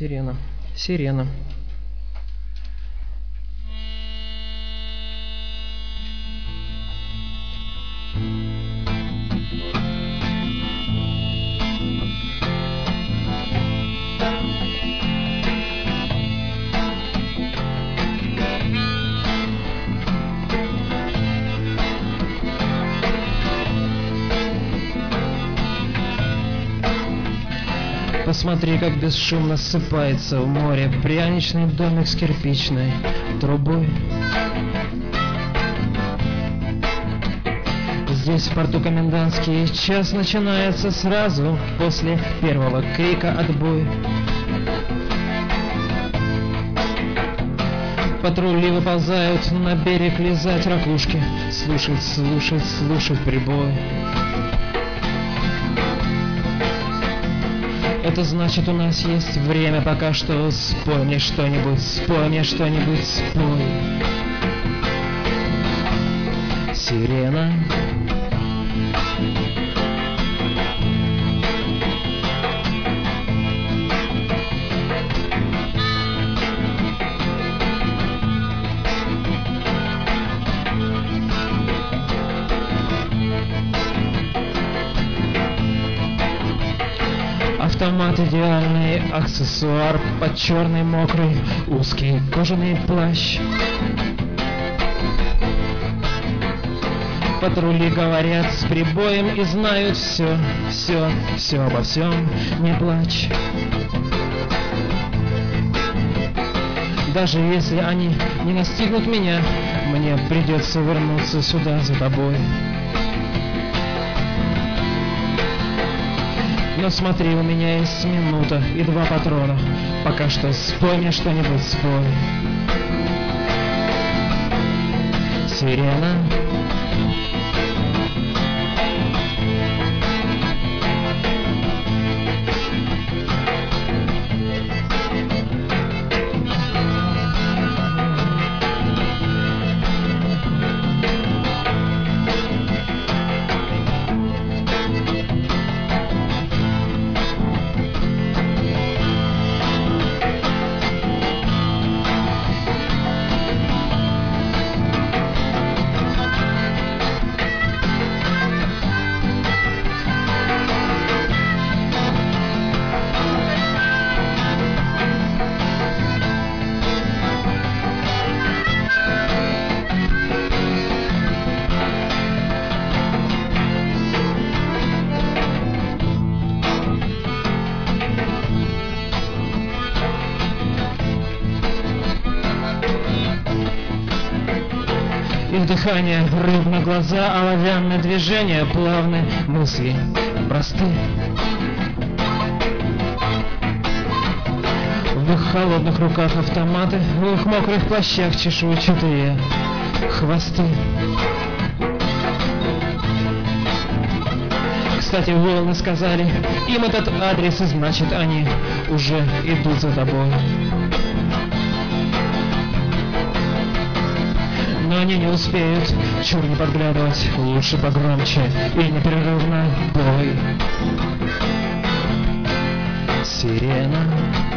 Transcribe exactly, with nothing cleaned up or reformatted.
Сирена. Сирена. Посмотри, как бесшумно ссыпается в море пряничный домик с кирпичной трубой. Здесь в порту комендантский час начинается сразу после первого крика «Отбой!». Патрули выползают на берег лизать ракушки, слушать, слушать, слушать прибой. Это значит, у нас есть время пока что. Спой мне что-нибудь, спой мне что-нибудь, спой. Сирена. Автомат — идеальный аксессуар под черный мокрый узкий кожаный плащ. Патрули говорят с прибоем и знают все, все, все обо всем, не плачь. Даже если они не настигнут меня, мне придется вернуться сюда за тобой. Но смотри, у меня есть минута и два патрона. Пока что спой мне что-нибудь, спой. Сирена. Их дыхание, рыбно глаза, оловянное движение, плавные мысли, просты. В их холодных руках автоматы, в их мокрых плащах чешуйчатые хвосты. Кстати, волны сказали, им этот адрес, и значит, они уже идут за тобой. Но они не успеют, чур не подглядывать, лучше погромче и непрерывно бой. Сирена.